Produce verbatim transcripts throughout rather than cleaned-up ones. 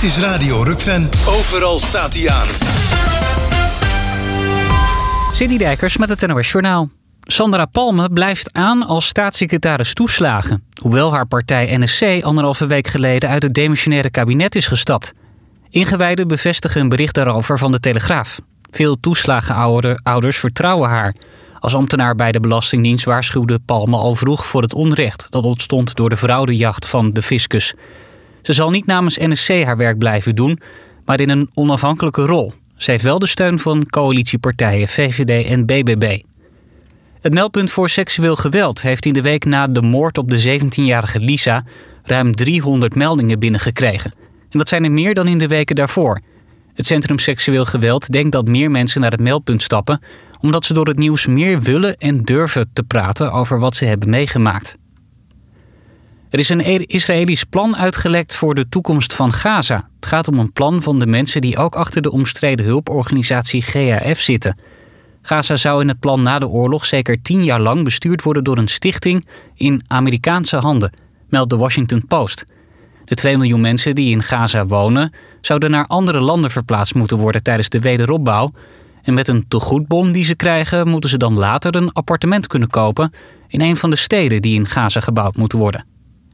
Dit is Radio Rukven. Overal staat hij aan. Cindy Dijkers met het N O S Journaal. Sandra Palme blijft aan als staatssecretaris toeslagen, hoewel haar partij N S C anderhalve week geleden uit het demissionaire kabinet is gestapt. Ingewijden bevestigen een bericht daarover van de Telegraaf. Veel toeslagenouders vertrouwen haar. Als ambtenaar bij de Belastingdienst waarschuwde Palme al vroeg voor het onrecht dat ontstond door de fraudejacht van de fiscus. Ze zal niet namens N S C haar werk blijven doen, maar in een onafhankelijke rol. Ze heeft wel de steun van coalitiepartijen V V D en B B B. Het meldpunt voor seksueel geweld heeft in de week na de moord op de zeventienjarige Lisa ruim driehonderd meldingen binnengekregen. En dat zijn er meer dan in de weken daarvoor. Het Centrum Seksueel Geweld denkt dat meer mensen naar het meldpunt stappen, omdat ze door het nieuws meer willen en durven te praten over wat ze hebben meegemaakt. Er is een Israëlisch plan uitgelekt voor de toekomst van Gaza. Het gaat om een plan van de mensen die ook achter de omstreden hulporganisatie G A F zitten. Gaza zou in het plan na de oorlog zeker tien jaar lang bestuurd worden door een stichting in Amerikaanse handen, meldt de Washington Post. De twee miljoen mensen die in Gaza wonen zouden naar andere landen verplaatst moeten worden tijdens de wederopbouw. En met een tegoedbon die ze krijgen moeten ze dan later een appartement kunnen kopen in een van de steden die in Gaza gebouwd moeten worden.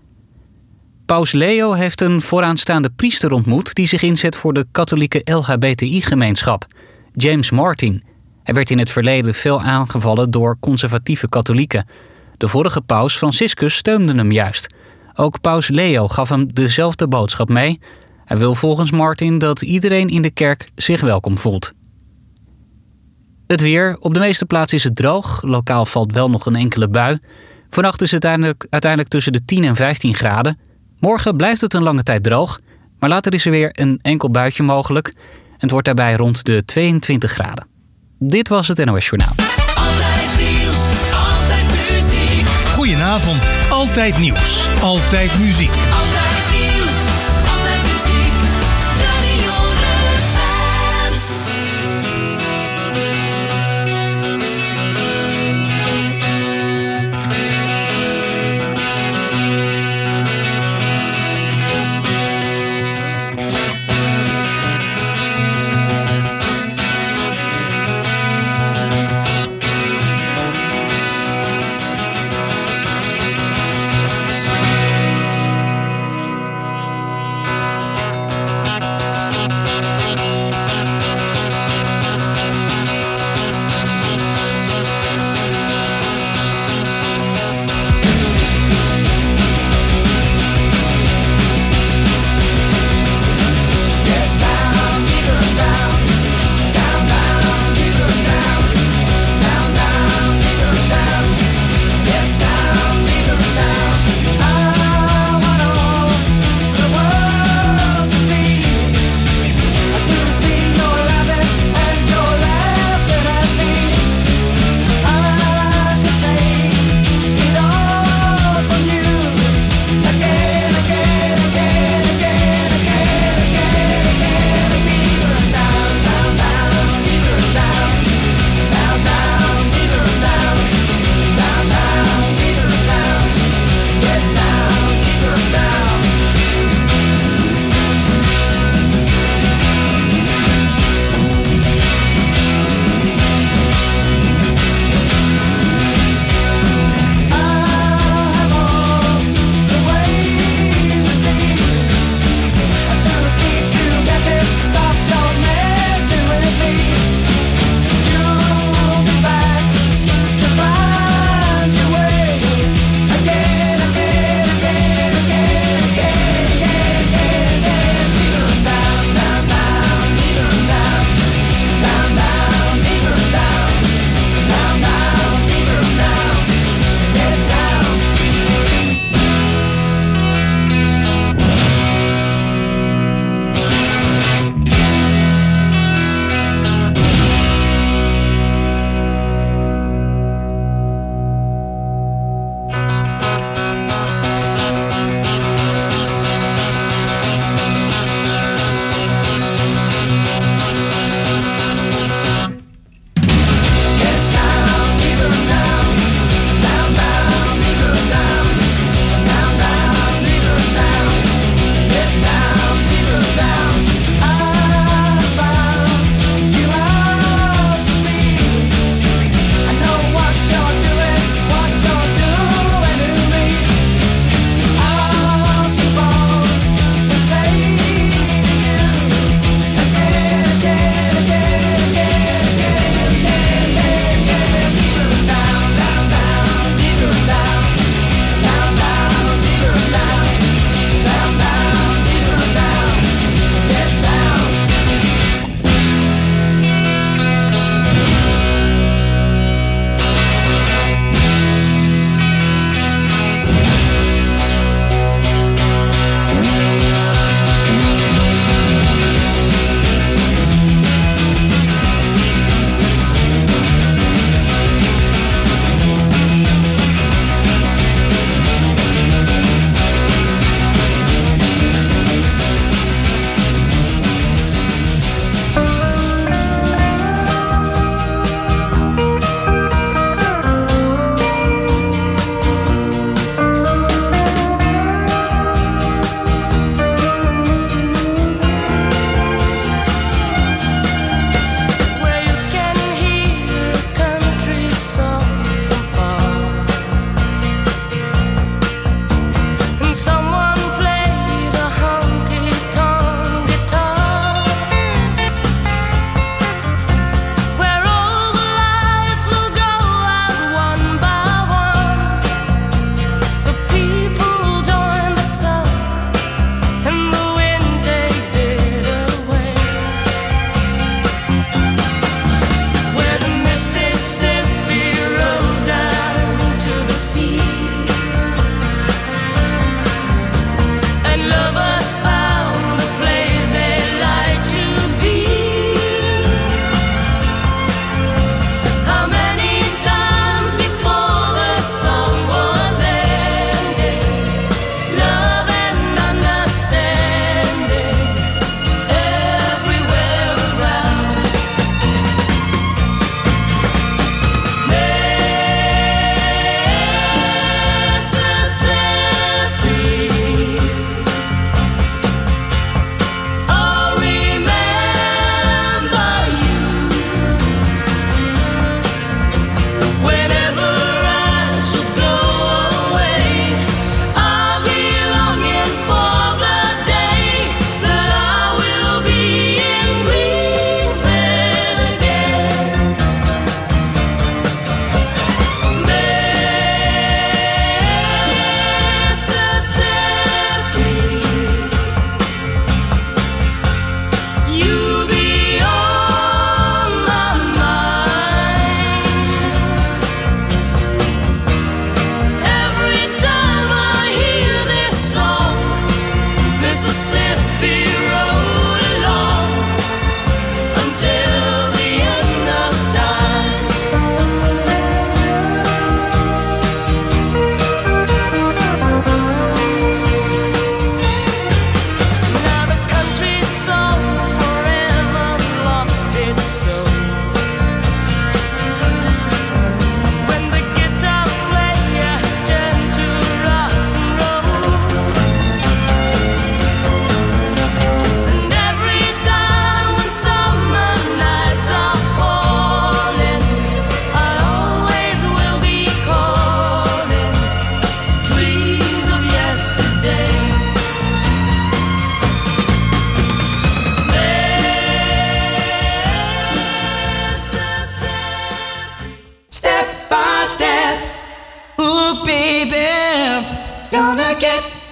Paus Leo heeft een vooraanstaande priester ontmoet die zich inzet voor de katholieke L H B T I-gemeenschap, James Martin. Hij werd in het verleden veel aangevallen door conservatieve katholieken. De vorige paus Franciscus steunde hem juist. Ook paus Leo gaf hem dezelfde boodschap mee. Hij wil volgens Martin dat iedereen in de kerk zich welkom voelt. Het weer. Op de meeste plaatsen is het droog. Lokaal valt wel nog een enkele bui. Vannacht is het uiteindelijk, uiteindelijk tussen de tien en vijftien graden. Morgen blijft het een lange tijd droog, maar later is er weer een enkel buitje mogelijk. En het wordt daarbij rond de tweeëntwintig graden. Dit was het N O S Journaal. Altijd nieuws, altijd muziek. Goedenavond, altijd nieuws, altijd muziek. Altijd nieuws, altijd muziek. Radio Rukven.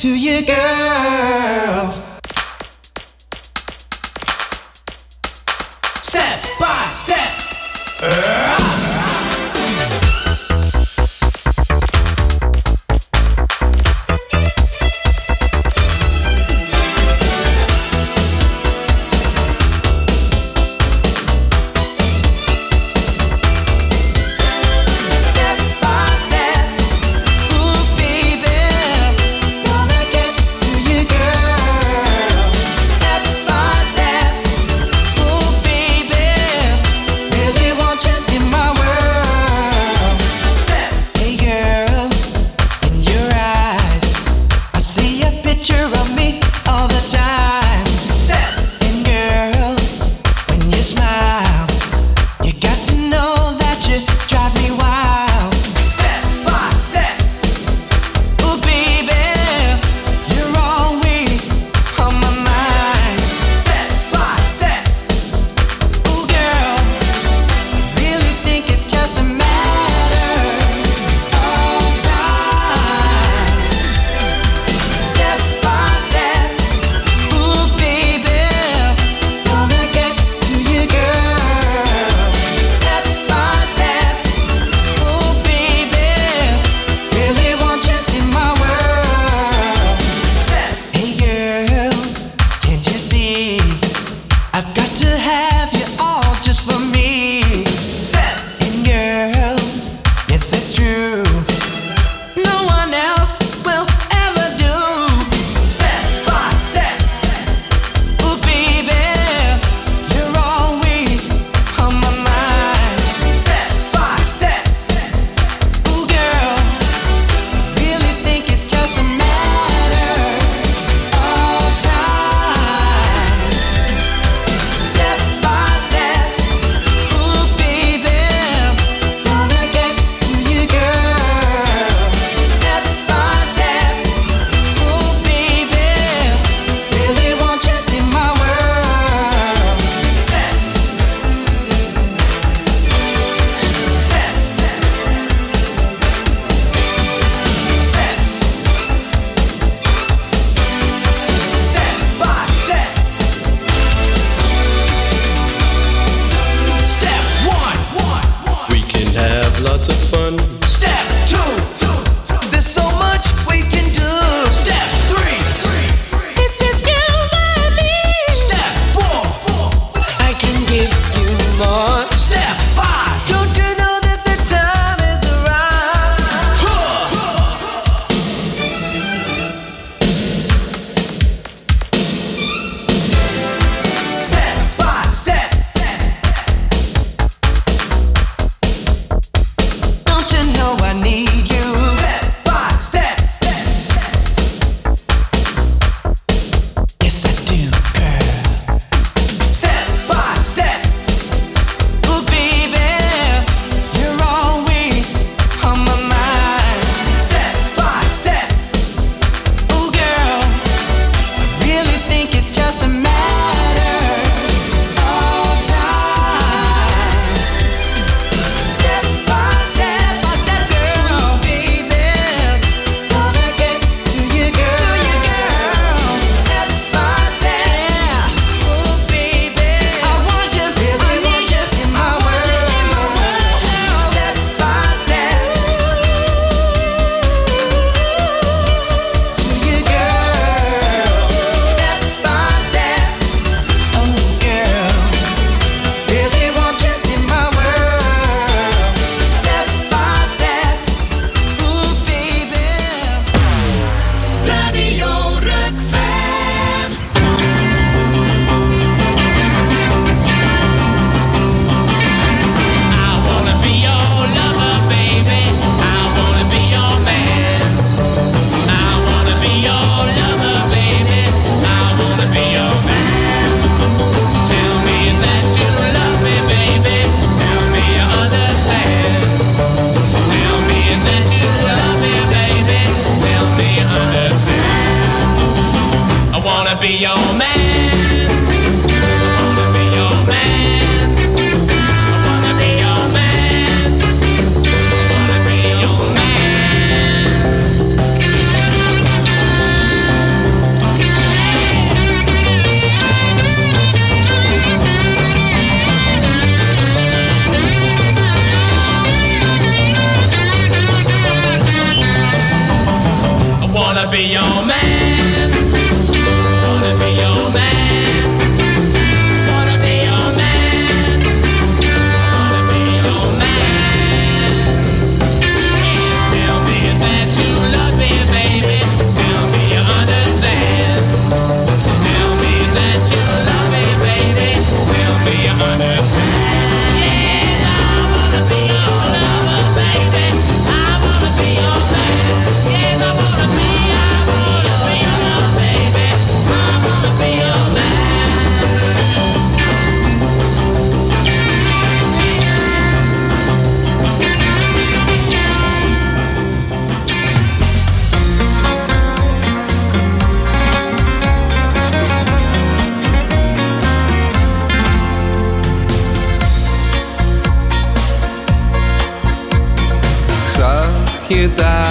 to you, girl. Step by step. Uh.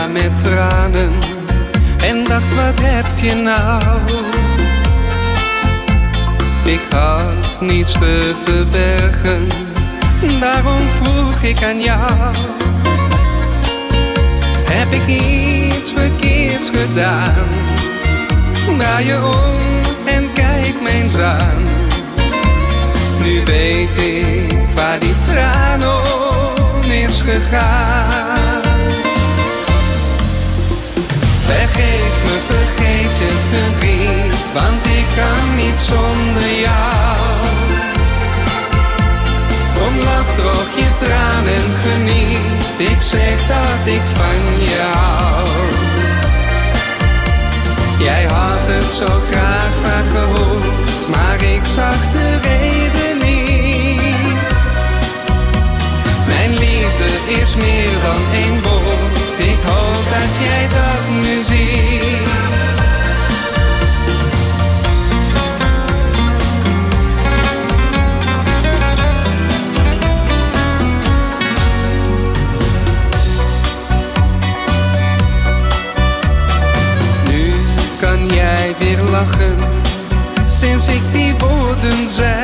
na met tranen en dacht, wat heb je nou? Ik had niets te verbergen, daarom vroeg ik aan jou. Heb ik iets verkeerds gedaan? Draai je om en kijk me eens aan. Nu weet ik waar die traan om is gegaan. Vergeef me, vergeet je verdriet, want ik kan niet zonder jou. Kom, lach, droog je traan en geniet, ik zeg dat ik van je hou. Jij had het zo graag vaak gehoord, maar ik zag de reden niet. Mijn liefde is meer dan één woord, ik hoop dat jij dat nu ziet. Nu kan jij weer lachen, sinds ik die woorden zei.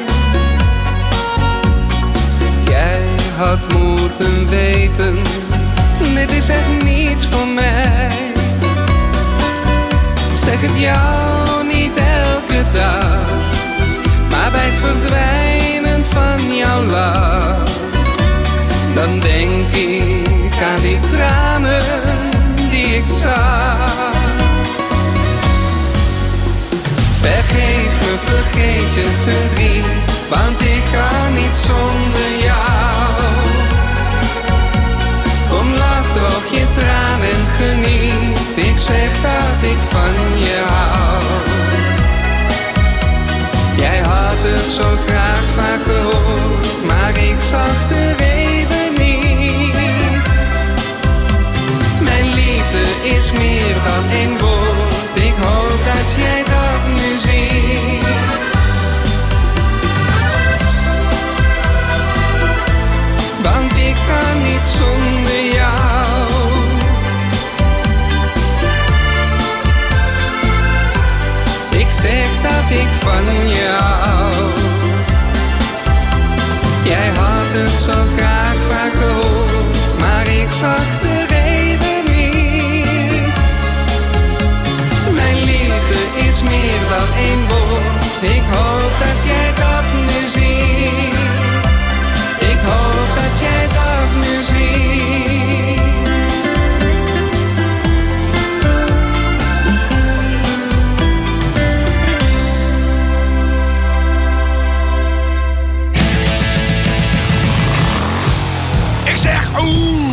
Jij had moeten weten, dit is echt niets voor mij. Zeg het jou niet elke dag, maar bij het verdwijnen van jouw lach, dan denk ik aan die tranen die ik zag. Vergeef me, vergeet je verdriet, want ik kan niet zonder jou. Kom, lach, droog je traan en geniet, ik zeg dat ik van je hou. Jij had het zo graag vaak gehoord, maar ik zag de reden niet. Mijn liefde is meer dan één woord, ik hoop dat jij dat nu ziet. Want ik kan niet zonder jou. Ik zeg dat ik van jou. Jij had het zo graag vaak gehoord, maar ik zag de reden niet. Mijn liefde is meer dan één woord, ik hoop dat jij dat nu ziet. Ik hoop dat jij dat nu ziet. Ik zeg oeh.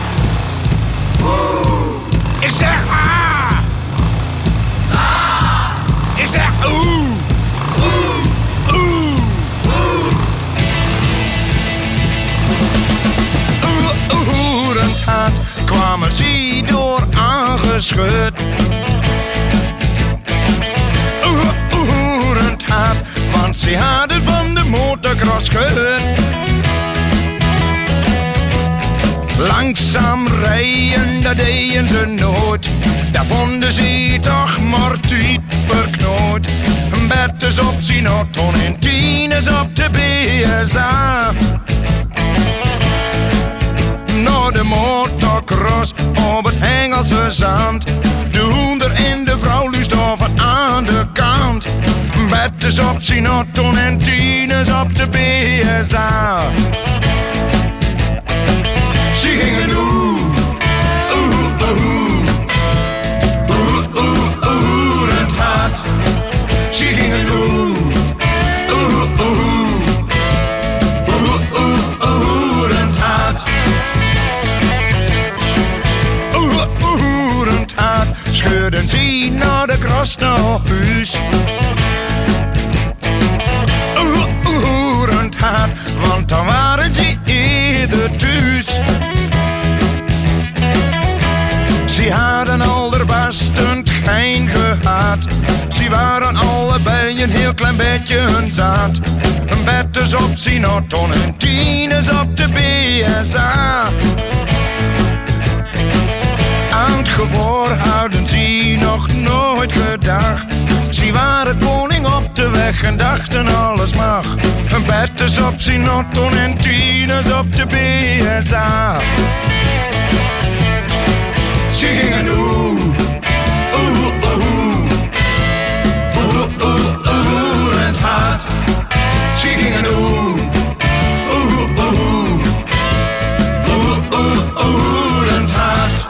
Oeh. Ik zeg ah. Ah. Ik zeg oeh. Oeh. Oeh. Oerend hard kwamen ze door aangeschud. Oerend hard, want ze hadden van de motocross gehoord. Langzaam rijden, dat deden ze nooit. Daar vonden ze toch maar tijd verknoot. Betters op zijn auto en tieners op de B S A. Naar de motocross op het Engelse zand. De hoender en de vrouw luistoven aan de kant. Betters op zijn auto en tieners op de B S A. Ze gingen oeh, oeh, oeh, oeh, oeh, oeh, het hart. Ze gingen oeh, oeh, oeh, oeh, oeh, oeh, het hart. Oeh, oeh, het hart. Scheurden ze naar de kras naar huis. Oeh, oeh, het hart, want dan waren ze eerder thuis. Ze hadden al der bastend geen gehad. Ze waren allebei een heel klein beetje hun zaad. Een betters op zijn auto en tieners op de B S A. gevoel hadden ze nog nooit gedacht. Ze waren koning op de weg en dachten alles mag. Een betters op zijn auto en tieners op de B S A. Ze gingen oeh, oeh, oeh, oeh, oeh, oeh, en het hart. Ze gingen oeh, oeh, oeh, oeh, oeh, oeh, en het hart.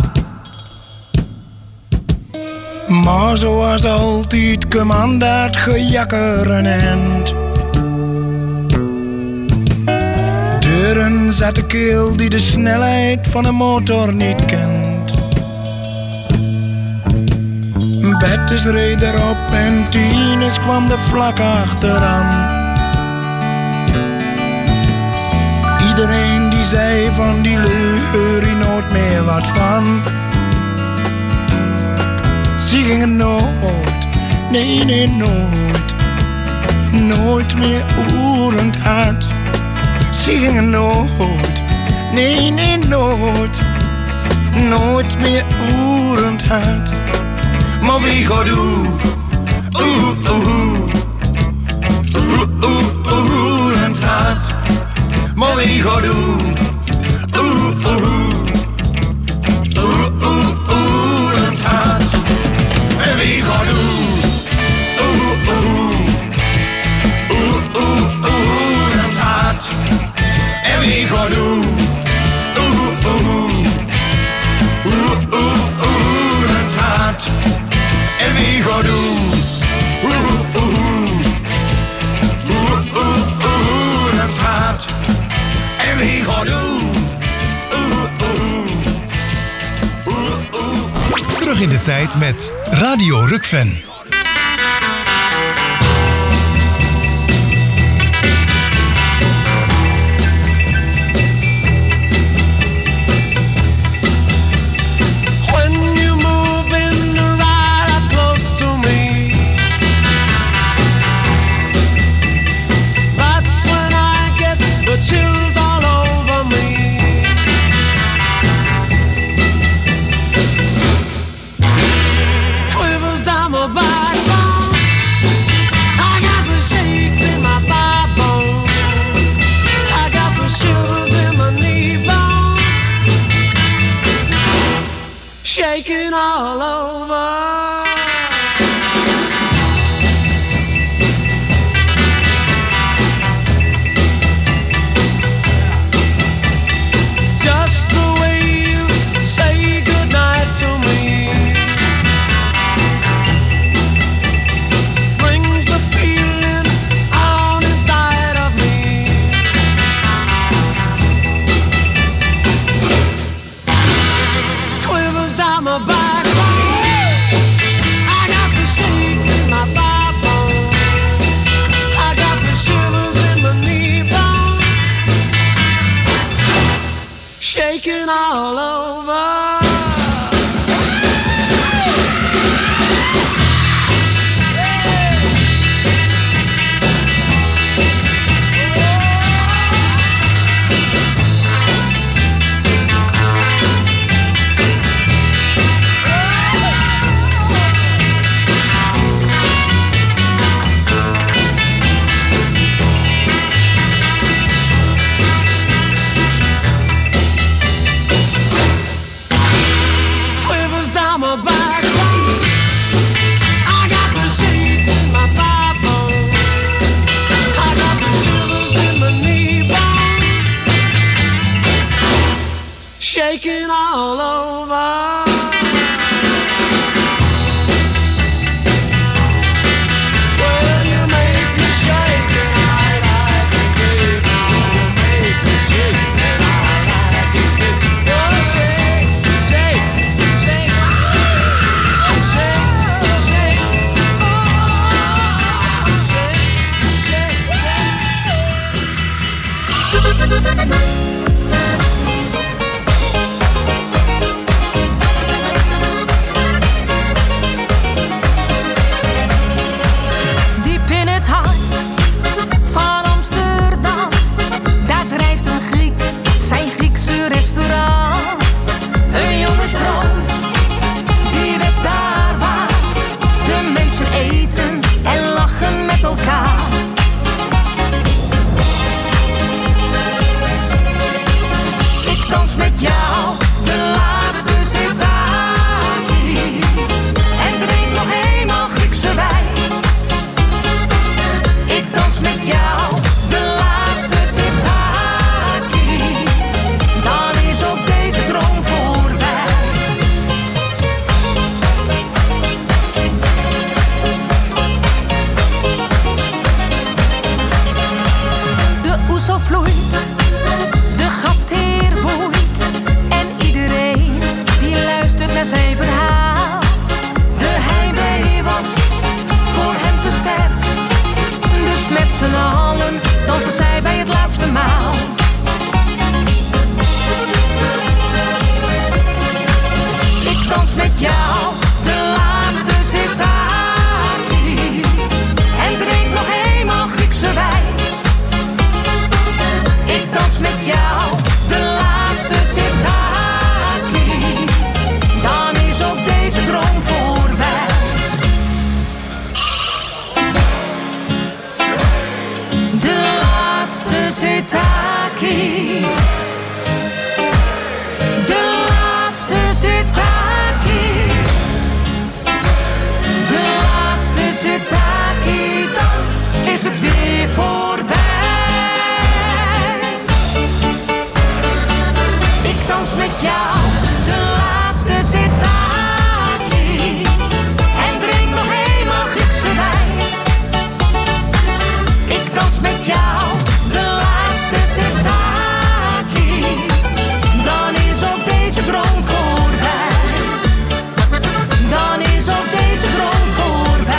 Maar zoals altijd kwam dat gejakker een eind. Deuren zat de keel die de snelheid van een motor niet kent. Bettes reed erop en Tines kwam er vlak achteraan. Iedereen die zei van die leur hier nooit meer wat van. Ze gingen nooit, nee nee nooit, nooit meer oerend hard. Ze gingen nooit, nee nee nooit, nooit meer oerend hard. Maar wie gaat oeh, oeh, oeh, oeh, oeh, oerend hard. Maar wie gaat oeh, oeh, oeh, oeh, oeh, oerend hard. En wie gaat oeh, oeh, oeh, oeh, oeh, oerend hard. En wie gaat oeh, oeh, oeh, oeh, oeh, oerend hard. En wie gaat oeh, oeh, oeh, oeh, oeh, oerend hard. En wie gaat oeh, oeh, oeh, oeh, oeh. Terug in de tijd met Radio Rukven. Shaking all over. Just the way you say goodnight to me brings the feeling on inside of me. Quivers down my backbone. I got the shakes in my thigh bone. I got the shivers in my knee bone. Shaking all over. Quivers down my backbone. I got the shakes in my thigh bone. I got the shivers in my knee bone. Shaking all over. Well, you make me shake and I like it, baby. You make me shake and I like it, baby. Oh, shake, shake, shake, shake, shake, oh, shake, shake, shake. Diep in het hart van Amsterdam, daar drijft een Griek zijn Griekse restaurant. Een jongensdroom met elkaar. Ik dans met jou de laatste sitaki en drink nog eenmaal Griekse wijn. Ik dans met jou de laatste sitaki, dan is ook deze droom voorbij. De oezel vloeit, de gastheer boeit en iedereen die luistert naar zijn verhaal. De heimwee was voor hem te sterk, dus met z'n allen dansen zij bij het laatste maal. Ik dans met jou de laatste sitaki en drink nog eenmaal Griekse wijn. Ik dans met jou de laatste sitaki, dan is ook deze droom voorbij. De laatste sitaki, de laatste sitaki, de laatste sitaki, dan is het weer voorbij. Ik dans met jou de laatste sitaki en drink nog eenmaal Griekse wijn. Ik dans met jou de laatste sitaki, dan is ook deze droom voorbij. Dan is ook deze droom voorbij.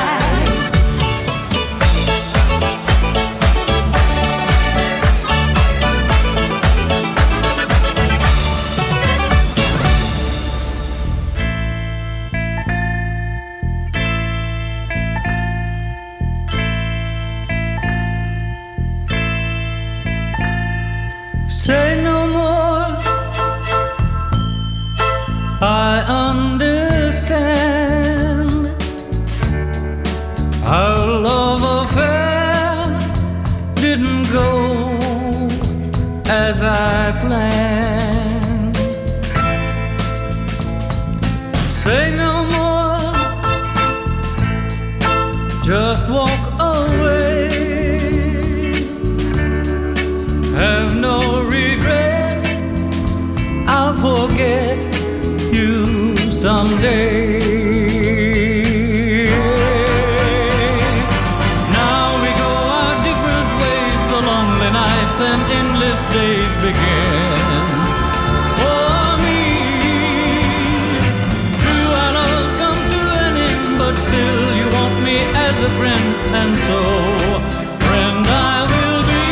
Say no more, I understand. Our love affair didn't go as I planned. Say no more, just walk away. Have no regret, I'll forget you someday. Now we go our different ways, the lonely nights and endless days begin. For me, true our loves come to an end, but still you want me as a friend, and so, friend, I will.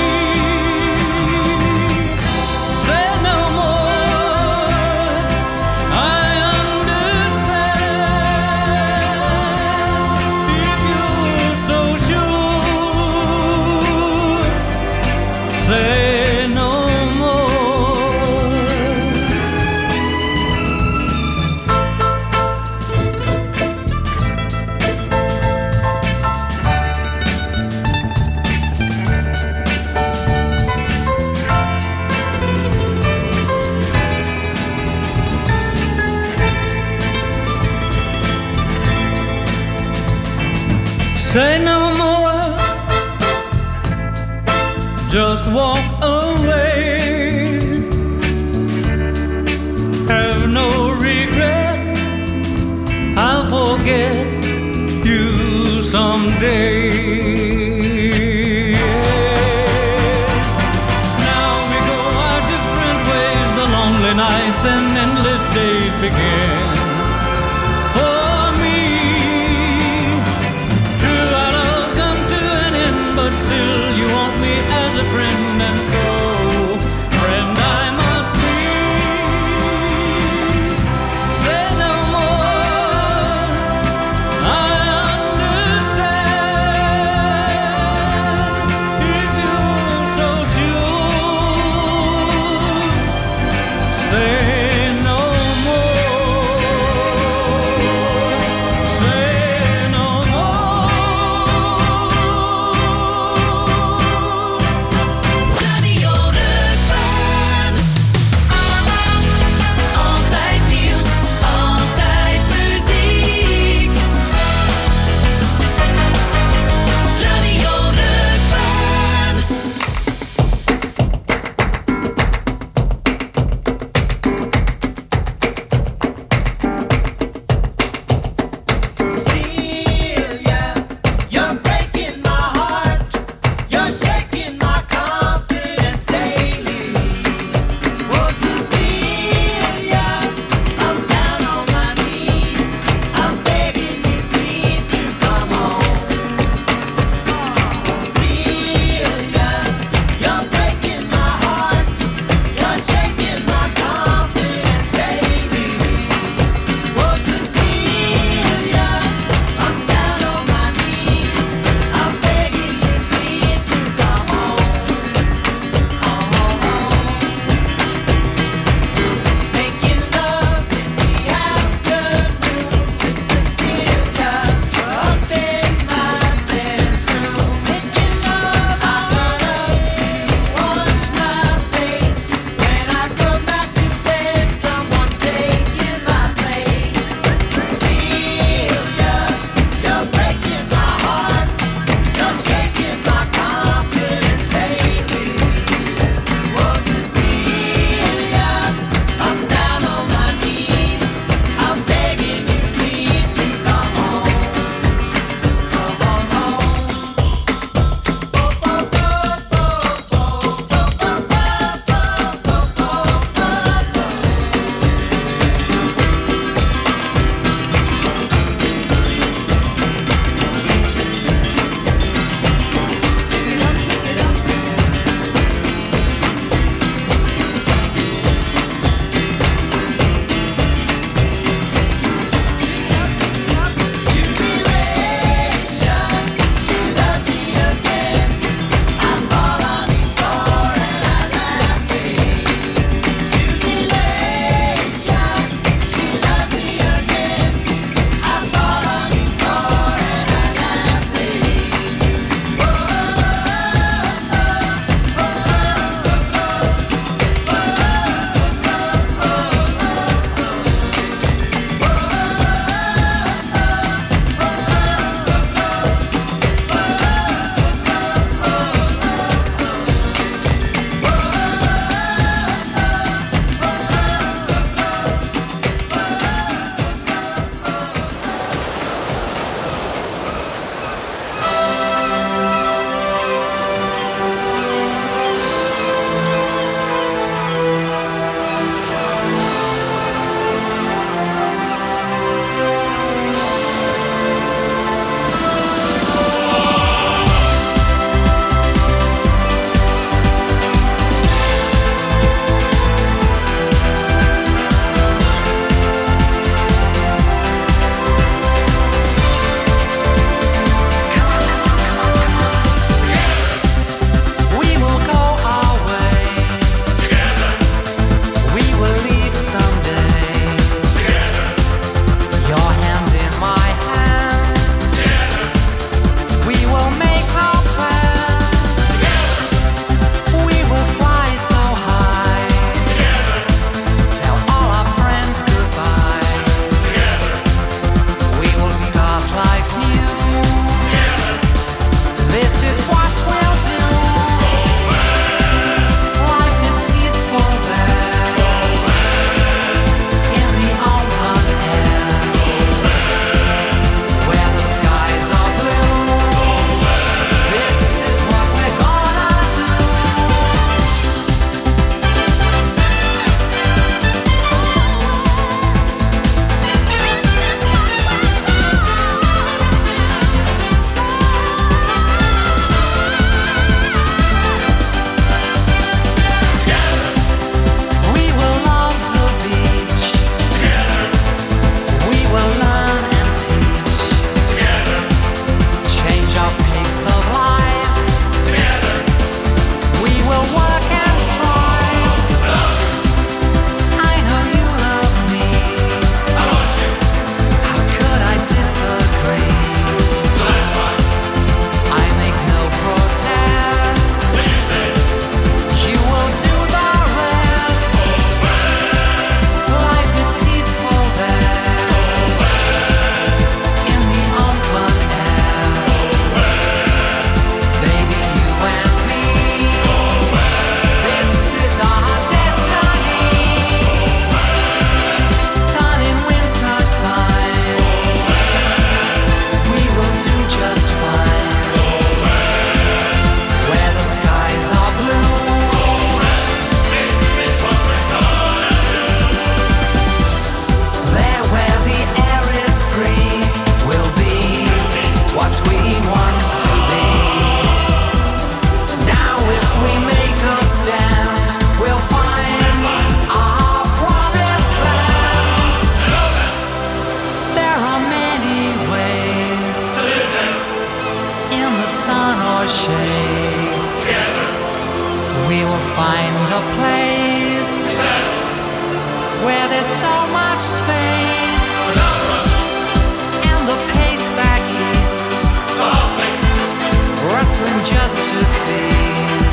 Say no more, just walk away. Have no regret, I'll forget you someday. Now we go our different ways, the lonely nights and endless days begin. Still you want me as a friend, and so, friend, I must be. Say no more, I understand. sun or shade. Together we will find a place where there's so much space. And the pace back east, rustling just two feet,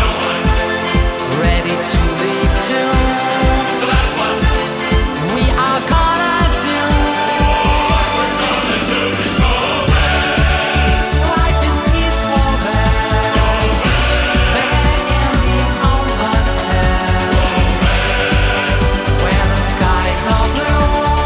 ready to leave too. So that's what we are gonna do. What we're gonna do is go west. Life is peaceful there, there in the open air, where the skies are blue.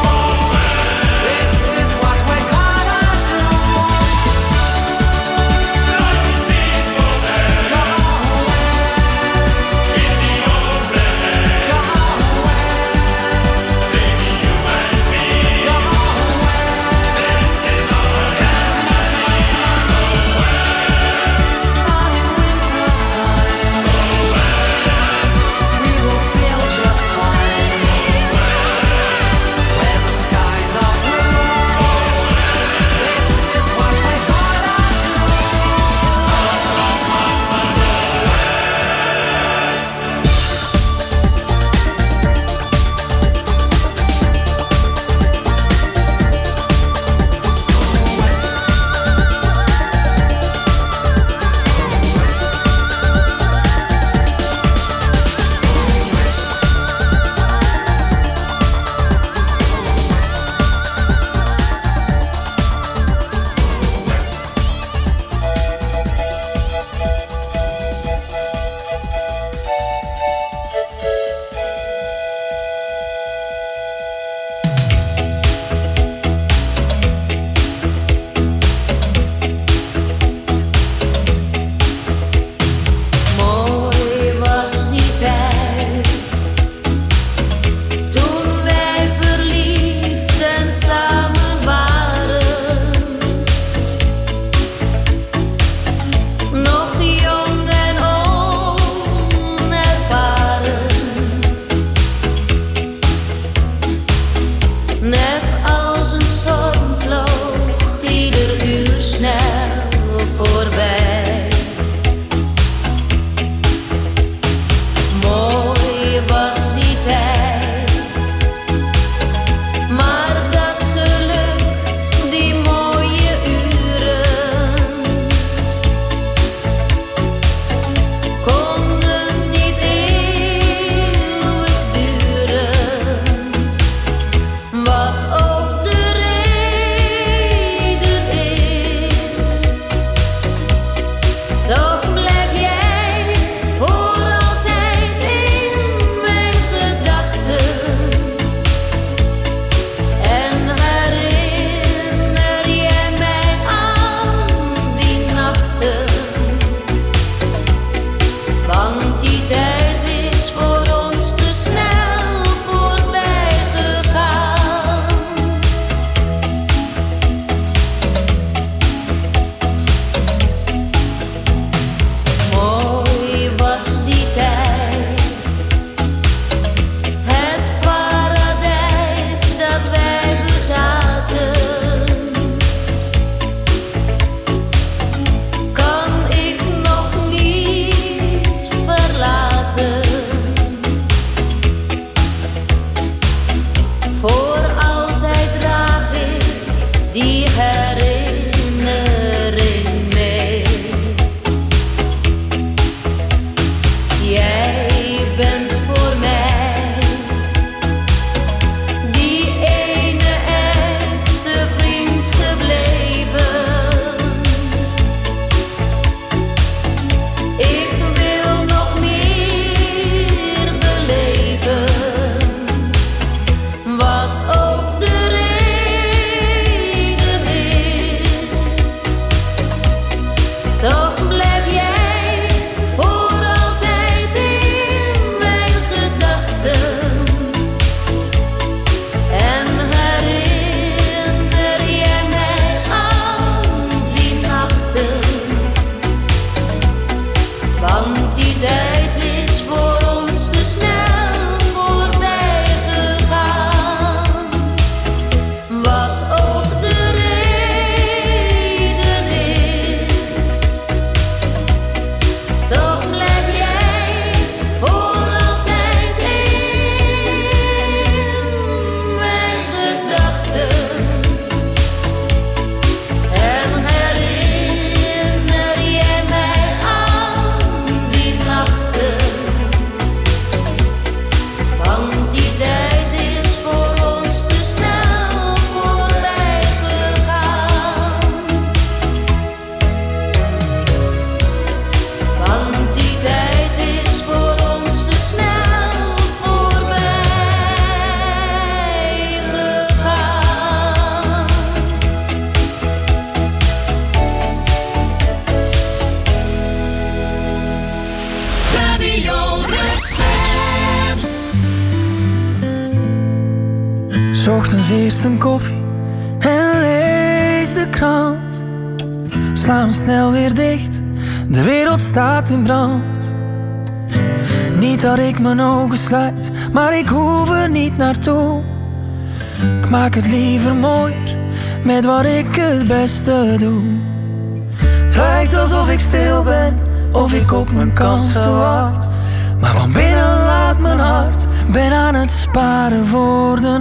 s'avonds eerst een koffie en lees de krant. Sla hem snel weer dicht, de wereld staat in brand. Niet dat ik mijn ogen sluit, maar ik hoef er niet naartoe. Ik maak het liever mooier met wat ik het beste doe. Het lijkt alsof ik stil ben, of ik op mijn kansen wacht. Maar van binnen laat mijn hart, ben aan het sparen voor de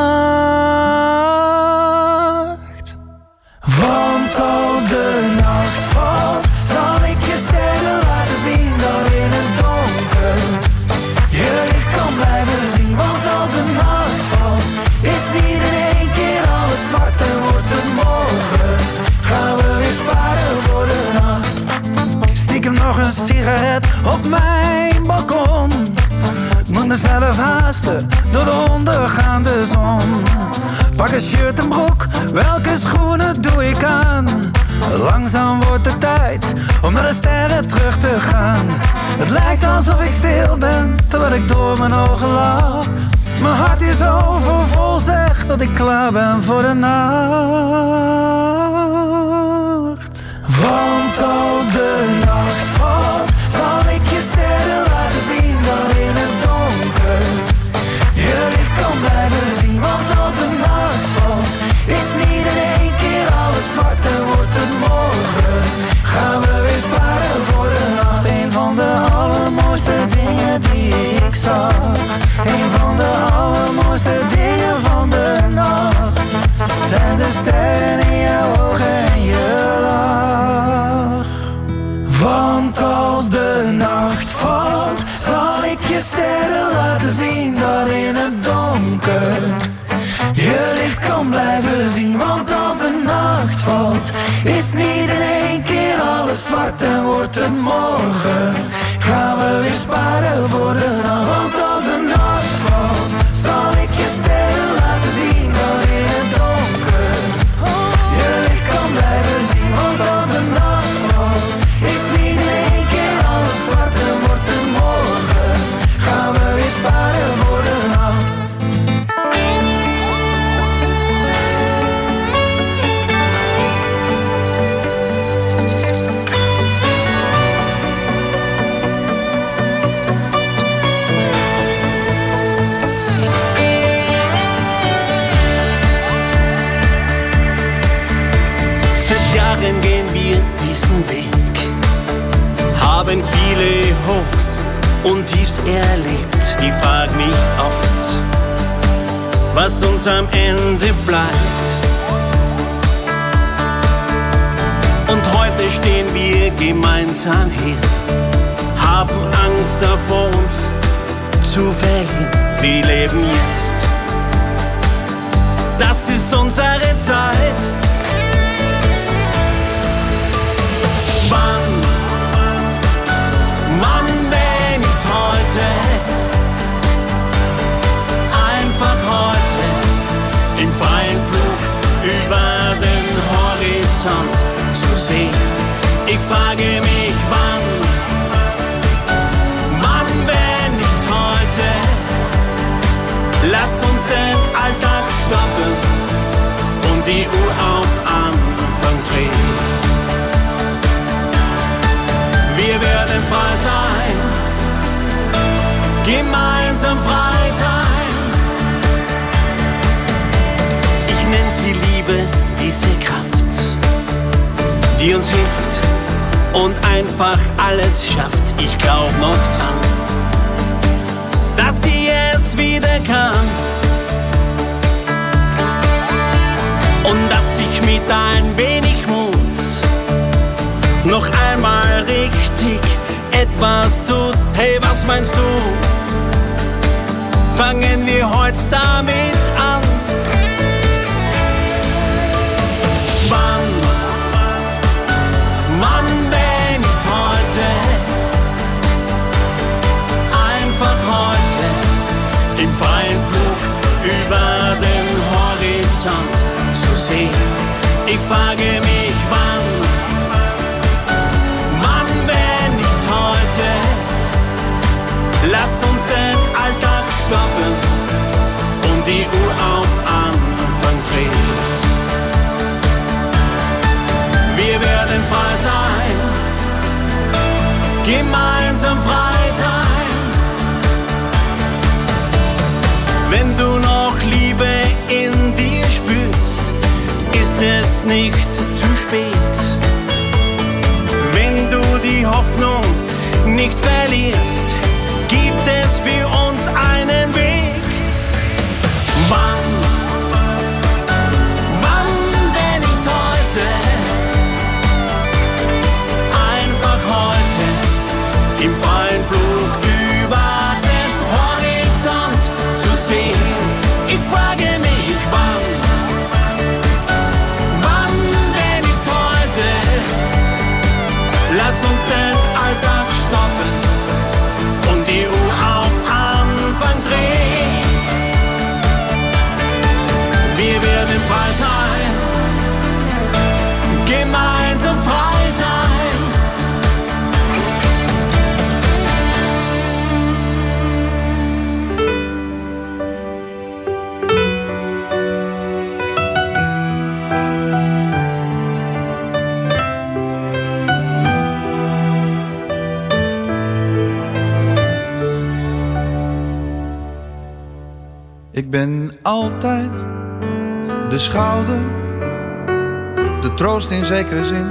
nacht. Want als de nacht valt, zal ik je sterren laten zien dat in het donker je licht kan blijven zien. Want als de nacht valt, is niet in één keer alles zwart en wordt het morgen. Gaan we weer sparen voor de nacht. Stiekem nog een sigaret op mijn balkon. Moet mezelf haasten door de ondergaande zon. Pak een shirt en broek, welke schoenen doe ik aan? Langzaam wordt het tijd om naar de sterren terug te gaan. Het lijkt alsof ik stil ben, terwijl ik door mijn ogen lach. Mijn hart is overvol, zegt dat ik klaar ben voor de nacht. Want als de nacht valt, zal ik je sterren laten zien dat in het donker je licht kan blijven zien. Want als de nacht valt, is niet in één keer alles zwart en wordt het morgen. Gaan we weer sparen voor de nacht. Een van de allermooiste dingen die ik zag. Een van de allermooiste dingen van de nacht zijn de sterren in jouw ogen en je lach. Want als de nacht valt, zal ik je sterren laten zien dat in het donker je licht kan blijven zien. Want als de nacht valt, is niet in één keer alles zwart en wordt het morgen. Gaan we weer sparen voor de nacht. Want als de nacht valt, zal ik je sterren laten zien dat in het donker je licht kan blijven zien. Want als de nacht valt, is niet in één keer alles zwart en wordt het morgen. Gaan we weer sparen voor de nacht. Jahren gehen wir diesen Weg, haben viele Hochs und Tiefs erlebt. Ich frag mich oft, was uns am Ende bleibt. Und heute stehen wir gemeinsam hier, haben Angst davor, uns zu verlieren. Wir leben jetzt, das ist unsere Zeit. Wann, wann wenn nicht heute, einfach heute, im freien Flug über den Horizont zu sehen. Ich frage mich wann, wann wenn nicht heute, lass uns den Alltag stoppen und die Uhr auf Anfang drehen. Wir werden frei sein, gemeinsam frei sein. Ich nenne sie Liebe, diese Kraft, die uns hilft und einfach alles schafft. Ich glaub noch dran, dass sie es wieder kann und dass ich mit ein wenig Mut noch einmal richtig etwas tut. Hey, was meinst du? Fangen wir heute damit an. Wann, wann wenn nicht heute, einfach heute, im freien Flug über den Horizont zu sehen. Ich frage mich wann, lass uns den Alltag stoppen und die Uhr auf Anfang gemeinsam frei sein. Wenn du noch Liebe in dir spürst, ist es nicht zu spät. Wenn du die Hoffnung nicht verlierst, gibt es für uns einen Weg. Wann, wann denn nicht heute? Einfach heute, im freien Flug über den Horizont zu sehen. Ich frage mich, wann, wann denn nicht heute? Lass uns den Alltag stoppen und die Uhr auf Anfang drehen. Wir werden frei sein, gemeinsam frei sein. Ik ben altijd de schouder, de troost in zekere zin.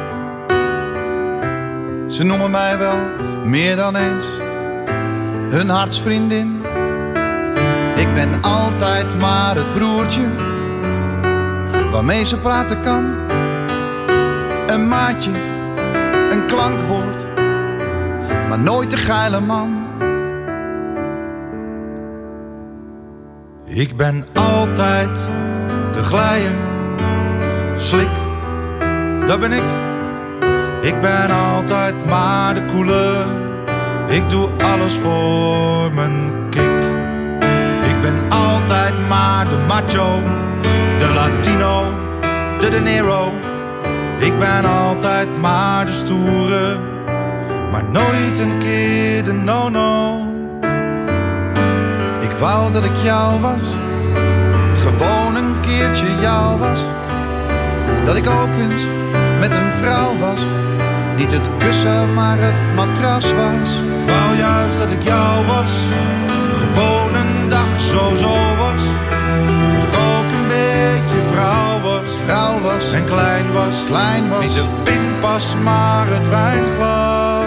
Ze noemen mij wel meer dan eens hun hartsvriendin. Ik ben altijd maar het broertje waarmee ze praten kan. Een maatje, een klankbord, maar nooit de geile man. Ik ben altijd de glijer, slik, dat ben ik. Ik ben altijd maar de koele, ik doe alles voor mijn kick. Ik ben altijd maar de macho, de Latino, de De Niro. Ik ben altijd maar de stoere, maar nooit een keer de no-no. Ik wou dat ik jou was, gewoon een keertje jou was. Dat ik ook eens met een vrouw was, niet het kussen maar het matras was. Ik wou juist dat ik jou was, gewoon een dag zo zo was. Dat ik ook een beetje vrouw was, vrouw was en klein was, klein was. Niet de pinpas maar het wijnglas.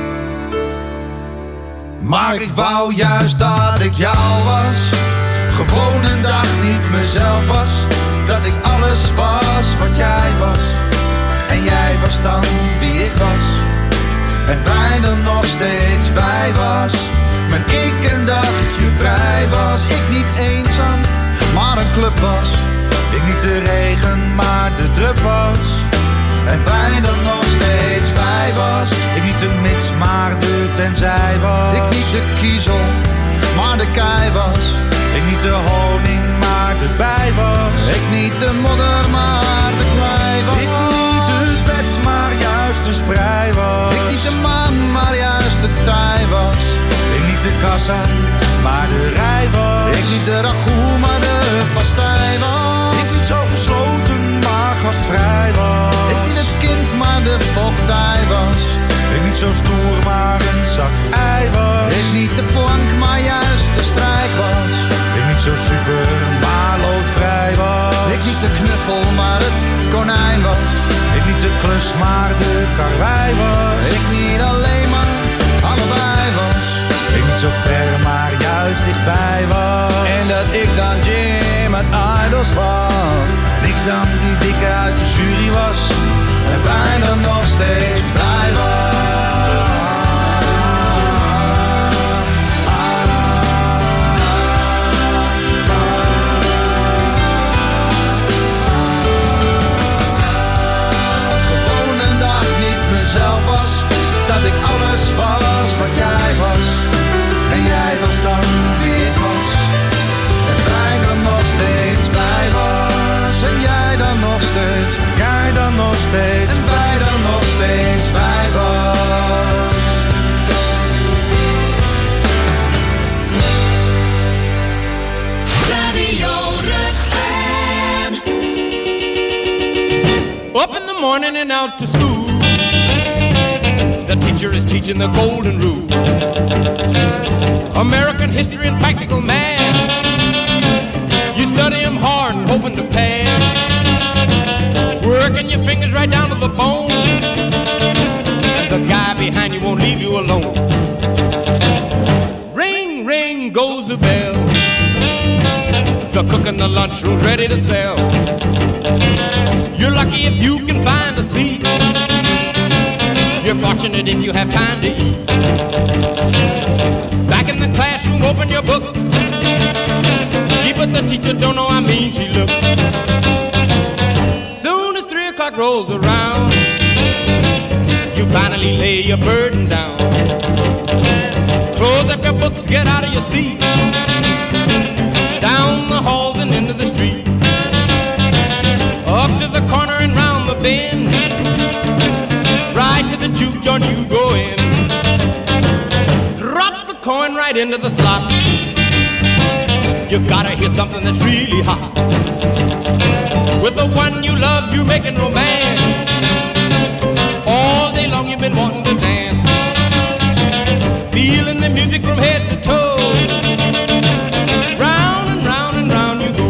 Maar ik wou juist dat ik jou was, gewoon een dag niet mezelf was. Dat ik alles was wat jij was, en jij was dan wie ik was. En wij dan nog steeds wij was. Maar ik een dagje vrij was. Ik niet eenzaam, maar een club was. Ik niet de regen, maar de drup was. En wij dan nog steeds wij was. Ik niet de mits, maar de tenzij was. Ik niet de kiezel, maar de kei was. Ik niet de honing, maar de bij was. Ik niet de modder, maar de klei was. Ik niet het bed, maar juist de sprei was. Ik niet de maan, maar juist de tij was. Ik niet de kassa, maar de rij was. Ik niet de ragout, maar de pastei was. Ik niet zo gesloten, maar gastvrij was. Ik niet het kind, maar de vochtdij was. Ik niet zo stoer, maar een zacht ei was. Ik niet de plank, maar juist de strijk was. Ik niet zo super, maar loodvrij was. Ik niet de knuffel, maar het konijn was. Ik niet de klus, maar de karwei was. Ik niet alleen, maar allebei was. Ik niet zo ver, maar juist dichtbij was. En dat ik dan Jim uit Idols was. En ik dan die dikke uit de jury was. En wij dan nog steeds blij was. Zelf was, dat ik alles was wat jij was. En jij was dan wie ik was. En wij dan nog steeds wij was. En jij dan nog steeds, jij dan nog steeds. En wij dan nog steeds wij was. Radio Rukven. Up in the morning and out to school. The teacher teacher is teaching the golden rule. American history and practical math. You study them hard and hoping to pass. Working your fingers right down to the bone. And the guy behind you won't leave you alone. Ring, ring goes the bell. The cook in the lunchroom's ready to sell. You're lucky if you can find a seat. You're fortunate if you have time to eat. Back in the classroom, open your books. Gee, but the teacher don't know how mean she looks. Soon as three o'clock rolls around, you finally lay your burden down. Close up your books, get out of your seat. Down the halls and into the street. Up to the corner and round the bend. Right to the juke joint you go in. Drop the coin right into the slot. You gotta hear something that's really hot. With the one you love, you're making romance. All day long you've been wanting to dance. Feeling the music from head to toe. Round and round and round you go.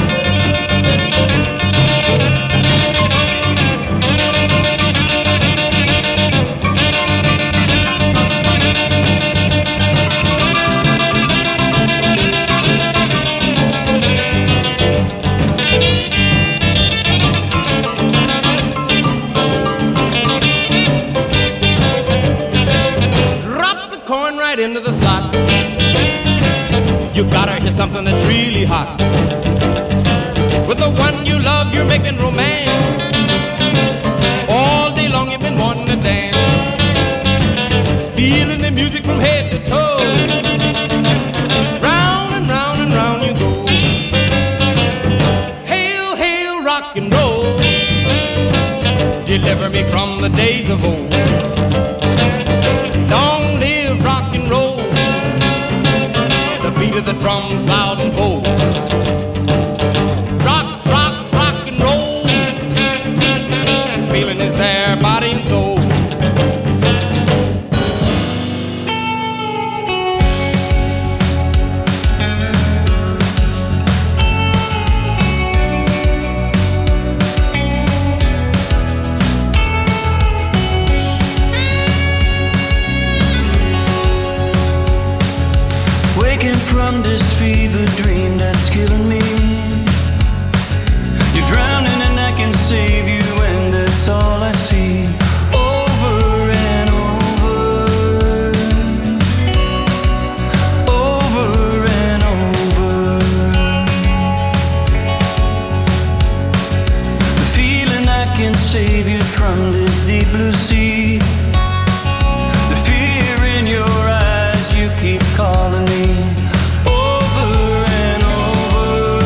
Into the slot. You gotta hear something that's really hot. With the one you love, you're making romance. All day long you've been wanting to dance. Feeling the music from head to toe. Round and round and round you go. Hail, hail, rock and roll. Deliver me from the days of old. Long live rock and roll. The beat of the drums loud and bold. Rock, rock, rock and roll. Feeling is there, body and soul. From this fever dream that's killing me. You're drowning and I can save you, and that's all I see. Over and over, over and over. The feeling I can save you from this deep blue sea. The fear in your eyes, you keep calling me. Over and over.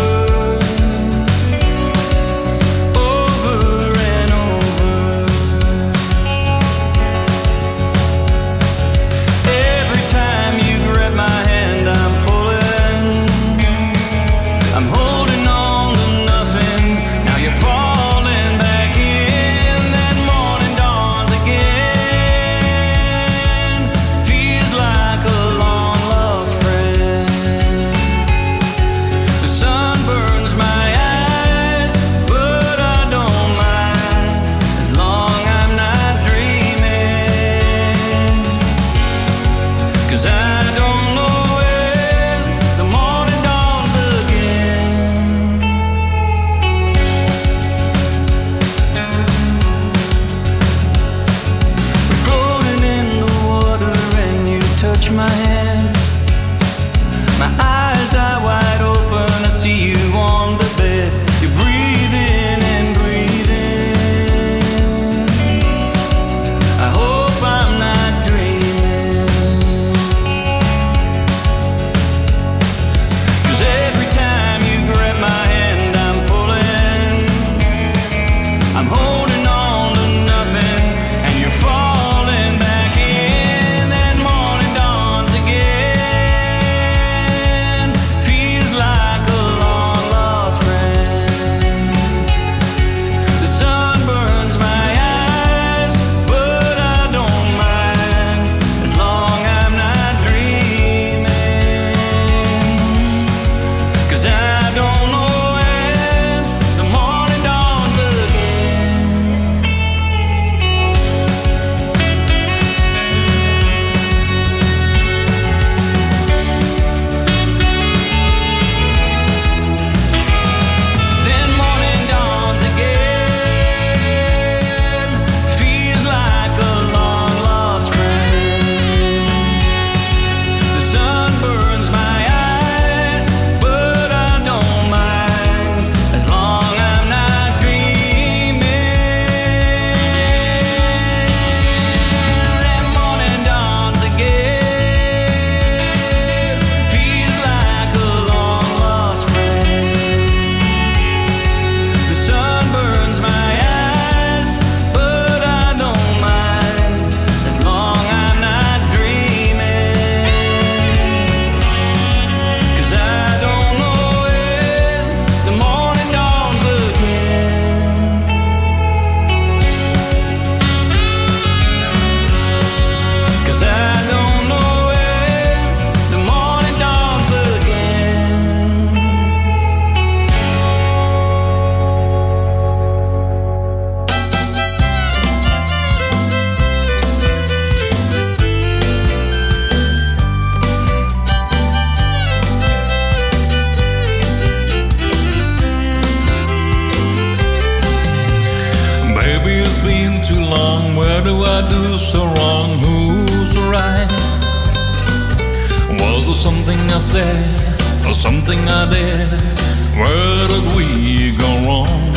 do I do so wrong? Who's right? Was there something I said or something I did? Where did we go wrong?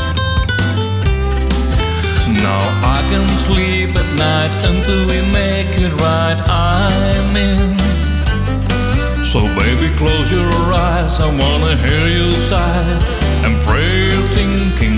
Now I can sleep at night until we make it right. I'm in. So baby, close your eyes. I wanna hear you sigh and pray you're thinking